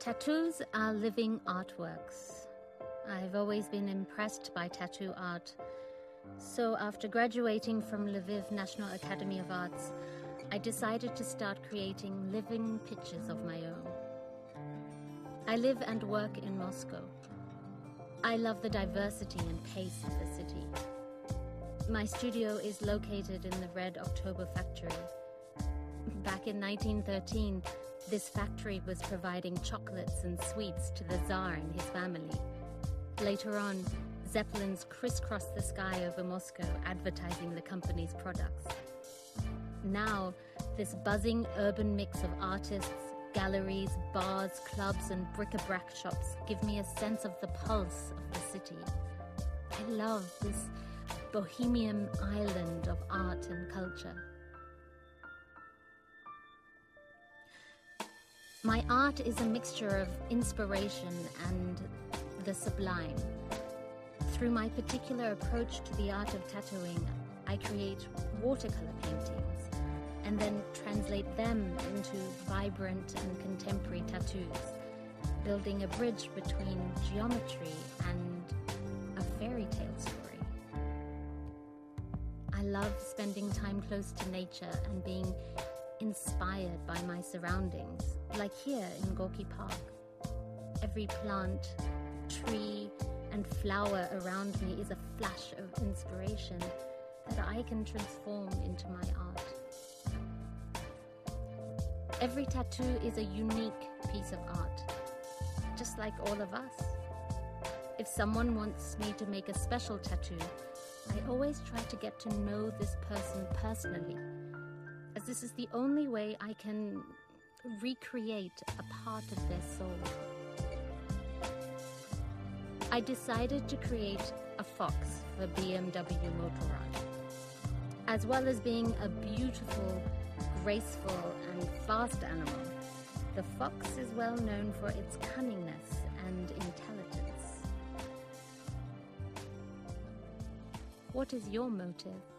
Tattoos are living artworks. I've always been impressed by tattoo art. So after graduating from Lviv National Academy of Arts, I decided to start creating living pictures of my own. I live and work in Moscow. I love the diversity and pace of the city. My studio is located in the Red October factory. Back in 1913, this factory was providing chocolates and sweets to the Tsar and his family. Later on, Zeppelins crisscrossed the sky over Moscow advertising the company's products. Now, this buzzing urban mix of artists, galleries, bars, clubs, and bric-a-brac shops give me a sense of the pulse of the city. I love this bohemian island of art and culture. My art is a mixture of inspiration and the sublime. Through my particular approach to the art of tattooing, I create watercolor paintings and then translate them into vibrant and contemporary tattoos, building a bridge between geometry and a fairy tale story. I love spending time close to nature and being inspired by my surroundings, like here in Gorky Park. Every plant, tree, and flower around me is a flash of inspiration that I can transform into my art. Every tattoo is a unique piece of art, just like all of us. If someone wants me to make a special tattoo, I always try to get to know this person personally, as this is the only way I can recreate a part of their soul. I decided to create a fox for BMW Motorrad. As well as being a beautiful, graceful, and fast animal, the fox is well known for its cunningness and intelligence. What is your motive?